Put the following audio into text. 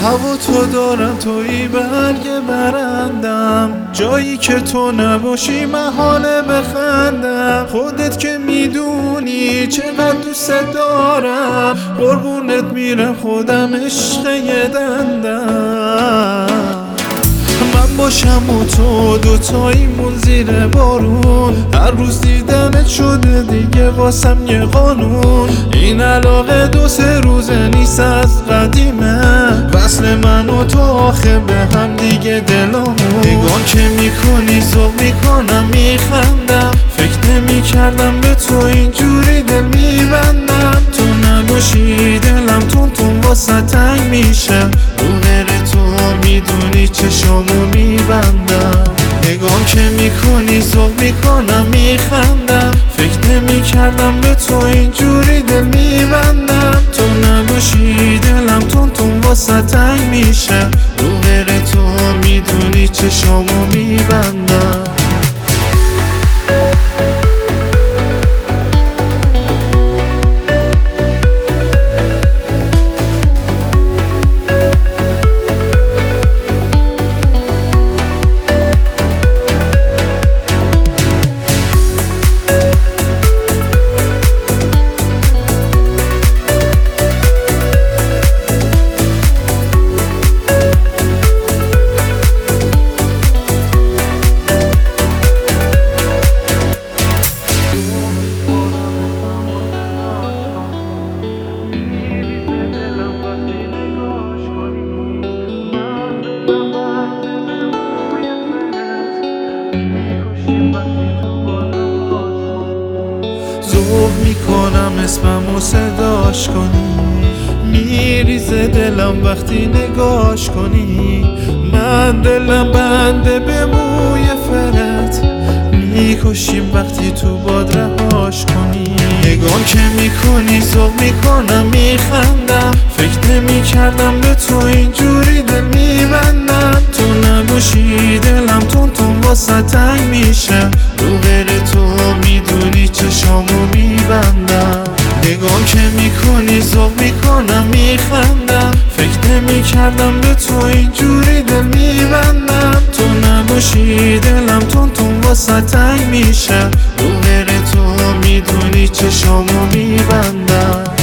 هوا تو دارم، تویی برگ برندم، جایی که تو نباشی محاله بخندم. خودت که میدونی چقدر دوست دارم، قربونت میرم خودم عشق یه دندم. من باشم و تو دوتاییمون زیر بارون، هر روز دیدنت شده دیگه واسم یه قانون. این علاقه 2-3 روزه نیست، از قدیمه، وصل من و تو آخه به هم دیگه دلامون. نگاه که میکنی ذوق میکنم میخندم، فکر نمیکردم به تو اینجوری دل میبندم. تو نباشی دلم تون واسه تنگ میشه، رو غیر تو میدونی چشامو میبندم. نگاه که میکنی ذوق میکنم میخندم، فکر نمیکردم به تو اینجوری دل میبندم. تو نباشی دلم تون واسه تنگ میشه، رو غیر تو میدونی چشامو میبندم. ذوق میکنم اسممو صداش کنی، میریزه دلم وقتی نگاش کنی. من دلم بنده به موی فرت، میکشیم وقتی تو باد رهاش کنی. نگاه که میکنی ذوق میکنم میخندم، فکر نمیکردم به تو اینجوری دل میبندم. تو نباشی دلم تون واسه تنگ میشه، رو غیر تو میدونی چشامو میبندم. نگاه که میکنی ذوق میکنم میخندم، فکر نمیکردم به تو اینجوری دل میبندم. تو نباشی دلم تون واسه تنگ میشه، رو غیر تو میدونی چشامو میبندم.